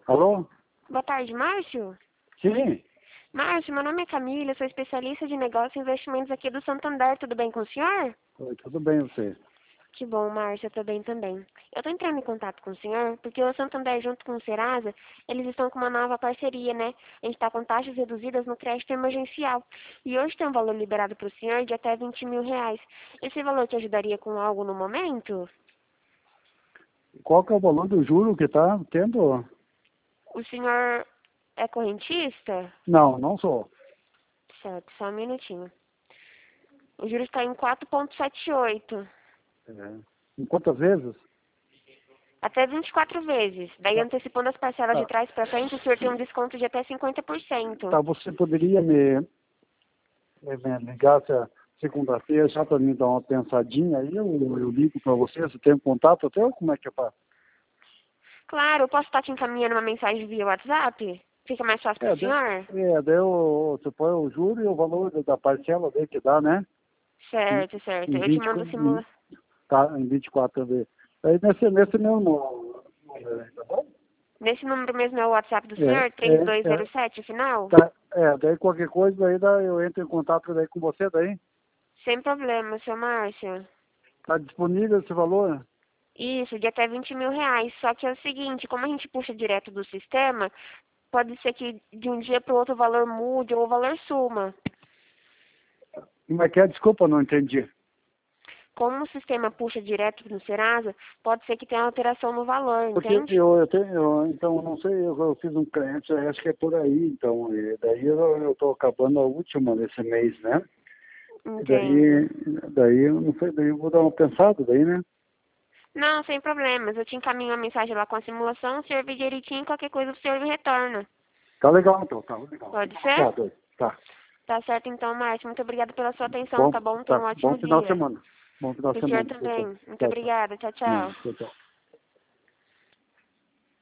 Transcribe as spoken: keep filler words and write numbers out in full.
Alô? Boa tarde, Márcio. Sim. Márcio, meu nome é Camila, sou especialista de negócios e investimentos aqui do Santander. Tudo bem com o senhor? Oi, tudo bem você? Que bom, Márcio, eu tô bem também. Eu estou entrando em contato com o senhor porque o Santander, junto com o Serasa, eles estão com uma nova parceria, né? A gente está com taxas reduzidas no crédito emergencial. E hoje tem um valor liberado para o senhor de até vinte mil reais. Esse valor te ajudaria com algo no momento? Qual que é o valor do juro que tá tendo? O senhor é correntista? Não, não sou. Certo, só um minutinho. O juros está em quatro vírgula setenta e oito. É. Em quantas vezes? Até vinte e quatro vezes. Daí, Tá, antecipando as parcelas de tá. trás para frente, o senhor tem um desconto de até cinquenta por cento. Tá, você poderia me, me, me ligar se- segunda-feira já para me dar uma pensadinha aí? Eu, eu ligo para você, você tem um contato até ou como é que eu faço? Claro, eu posso estar te encaminhando uma mensagem via WhatsApp? Fica mais fácil para É, o daí, senhor? é, daí eu, você põe o juro e o valor da da parcela daí que dá, né? Em, Certo, certo. em, Eu te vinte, mando em, simula... tá, em vinte e quatro vezes. Aí nesse, nesse mesmo número aí, tá bom? Nesse número mesmo é o WhatsApp do É, senhor? três dois é, zero é, sete, final? tá, é, daí qualquer coisa aí daí eu entro em contato daí com você daí. Sem problema, seu Márcio. Tá disponível esse valor? Isso, de até vinte mil reais. Só que é o seguinte, como a gente puxa direto do sistema, pode ser que de um dia para o outro o valor mude ou o valor suma. Como é que é? Desculpa, não entendi. Como o sistema puxa direto no Serasa, pode ser que tenha alteração no valor, Porque entende? eu, eu tenho, eu, então, eu não sei, eu, eu fiz um cliente, eu acho que é por aí, então, e daí eu, eu tô acabando a última desse mês, né? E Entendo. daí, daí eu não sei, daí eu vou dar uma pensada daí, né? Não, sem problemas. Eu te encaminho uma mensagem lá com a simulação, o senhor vê direitinho, qualquer coisa o senhor me retorna. Tá legal então, tá legal. Pode ser? Tá, doido. Tá. Tá certo então, Márcio. Muito obrigada pela sua atenção, Bom, tá bom? Tenha tá. um Bom ótimo final de dia. semana. Bom final de Pro senhor semana. Tchau, tchau. também. Muito Tchau, tchau. obrigada. Tchau, Não, tchau. tchau, tchau.